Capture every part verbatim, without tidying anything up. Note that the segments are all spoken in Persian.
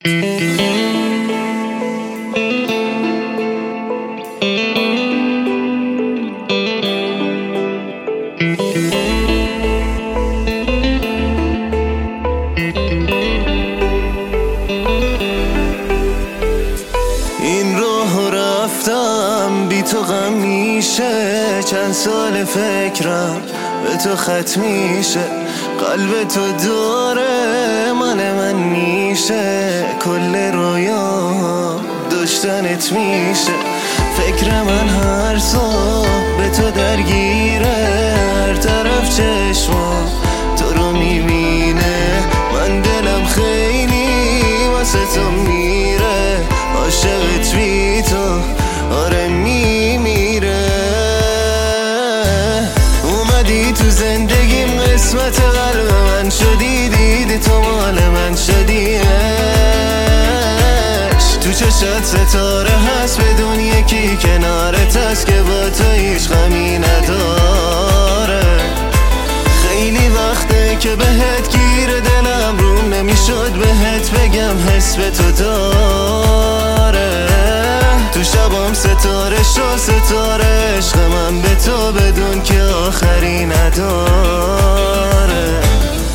این راه رفتم بی تو غم میشه، چند سال فکرم به تو ختم میشه. قلب تو داره من من میشه، کل رویا داشتنت میشه. فکر من هر صبح به تو درگیره، هر طرف چشمم تو رو میبینه. من دلم خیلی واسه تو میره، عاشقت بی تو آره میمیره. اومدی تو زندگیم، قسمت قلب من شدی، دیدی تو مال من شدیش. تو چشات ستاره هست بدون یکی کنارت هست که با تو هیچ غمی نداره. خیلی وقته که بهت گیره دلم، روم نمیشد بهت بگم حس به تو داره. تو شبام ستاره شو ستاره، عشق من به تو بدون که آخری نداره.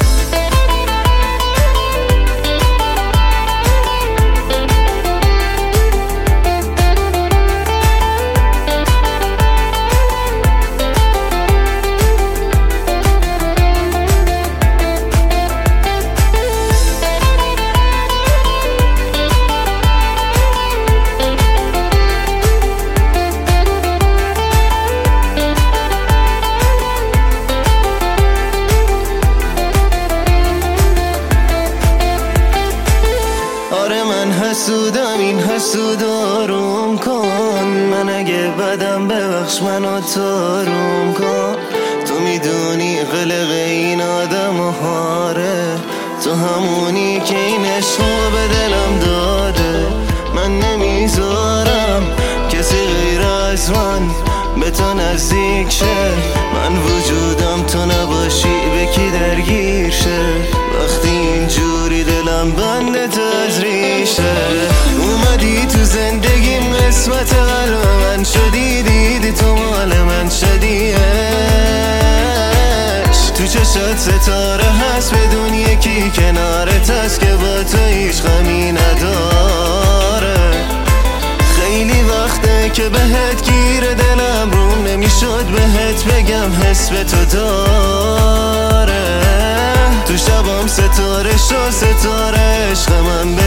آره من حسودم، این حسود آروم کن. من اگه بدم ببخش منو تاروم کن. تو میدونی قلق این آدم و هاره، تو همونی که این عشقو به دلم داده. من نمیذارم کسی غیر از من به تو نزدیک شه. من وجودم تو نباشی به کی درگیر شه. وقتی اینجوری دلم بنده تو از ریشه. اومدی تو زندگیم، قسمت قلب من شدی، دیدی تو مال من شدیش. تو چشات ستاره هست بدون یکی کنارت هست که با تو هیچ غمی نداره. خیلی وقته که بهت گیره دلم، روم نمیشد بهت بگم حس به تو داره. تو شبام ستاره شو ستاره، عشق من